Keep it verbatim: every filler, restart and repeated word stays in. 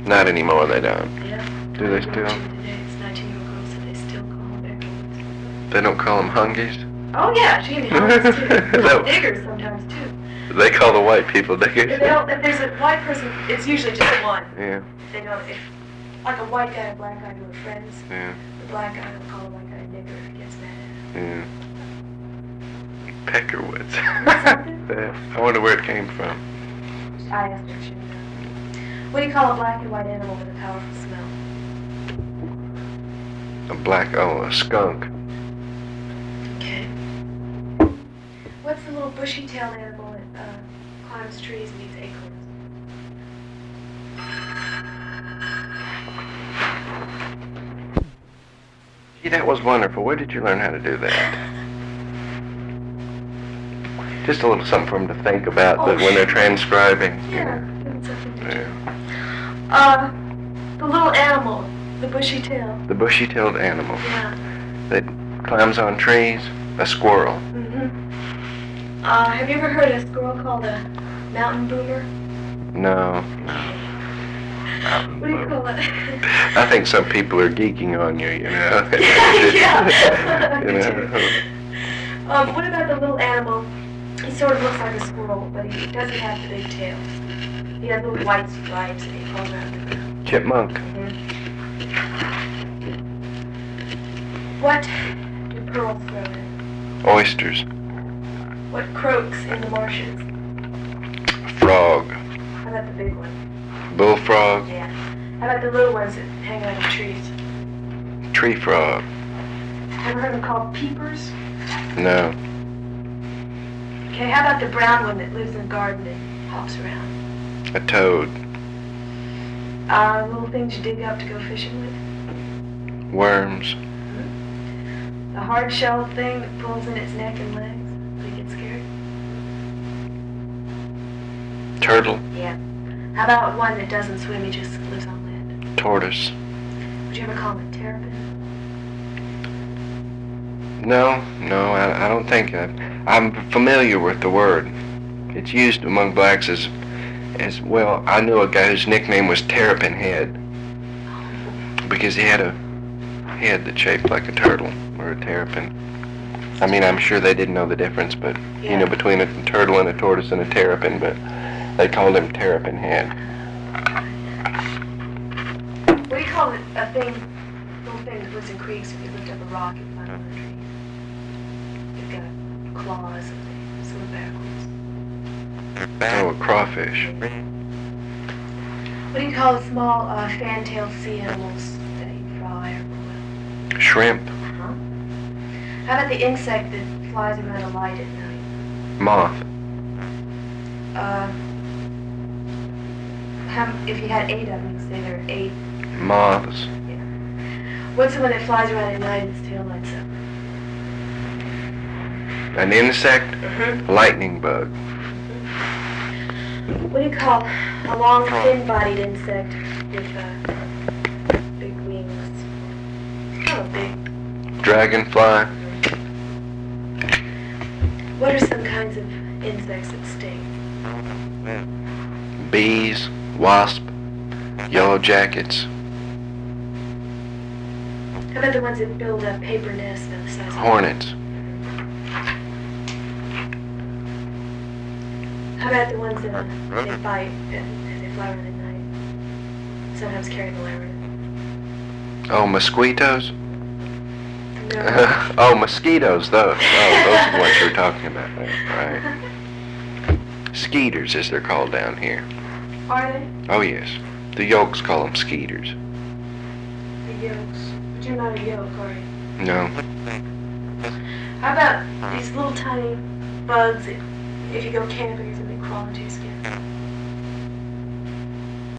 Not anymore, they don't. Yeah. Do they still? Today, it's nineteen-year-old girls that they still call them Beckerwoods. They don't call them hungies? Oh yeah, she can be hungies too. They call diggers sometimes too. They call the white people diggers? If, they don't, if there's a white person, it's usually just one. Yeah. They don't, if, like a white guy and a black guy who are friends, Yeah. the black guy will call the white guy a nigger if he gets mad at him. Yeah. Peckerwoods. Something? Yeah. I wonder where it came from. I asked her, she didn't know. What do you call a black and white animal with a powerful smell? A black, oh, a skunk. Okay. What's the little bushy-tailed animal that uh, climbs trees and eats acorns? Gee, that was wonderful. Where did you learn how to do that? Just a little something for them to think about Oh, that when they're sure. transcribing. Yeah, give it something to do. Yeah. Uh, the little animal, the bushy tail. The bushy-tailed animal Yeah. that climbs on trees, a squirrel. Mm-hmm. Uh, have you ever heard of a squirrel called a mountain boomer? No, no. What do you call it? I think some people are geeking on you, you know. Yeah. You know. Um, what about the little animal? He sort of looks like a squirrel, but he doesn't have the big tail. He has little white stripes and he crawls around the ground. Chipmunk. What do pearls grow in? Oysters. What croaks in the marshes? Frog. How about the big one? Bullfrog. Yeah. How about the little ones that hang out in trees? Tree frog. Ever heard them called peepers? No. Okay, how about the brown one that lives in the garden and hops around? A toad. Uh, little things you dig up to go fishing with? Worms. The hard-shelled thing that pulls in its neck and legs. Do you get scared? Turtle. Yeah. How about one that doesn't swim, he just lives on land? Tortoise. Would you ever call him a terrapin? No, no, I, I don't think I, I'm familiar with the word. It's used among blacks as, as well. I knew a guy whose nickname was Terrapin Head because he had a head that shaped like a turtle or a terrapin. I mean, I'm sure they didn't know the difference, but Yeah. you know, between a turtle and a tortoise and a terrapin, but they called him Terrapin Head. What do you call it? A thing, little thing that lives in creeks. If you lift up a rock, you find one of the trees. They've got claws and they swim backwards. Oh, a crawfish. What do you call the small uh, fan-tailed sea animals that you fry or boil? Shrimp. Huh? How about the insect that flies around a light at night? Moth. Uh, how, if you had eight of them, say there are eight. Moths. Yeah. What's the one that flies around at night and its tail lights up? An insect. Mm-hmm. Lightning bug. What do you call a long, thin-bodied insect with uh, big wings? Kind of big. Dragonfly. What are some kinds of insects that sting? Bees. Wasp. Yellow jackets. How about the ones that build a paper nest about the size of Hornets. How about the ones that uh, they bite and they fly around at night? Sometimes carry malaria. Oh, mosquitoes? No. Oh, mosquitoes, those. Oh, those are what you're talking about. Right. Skeeters, as they're called down here. Are they? Oh, yes. The yolks call them skeeters. The yolks. But you're not a yolk, are you? No. How about these little tiny bugs that, if you go camping or something, crawl into your skin?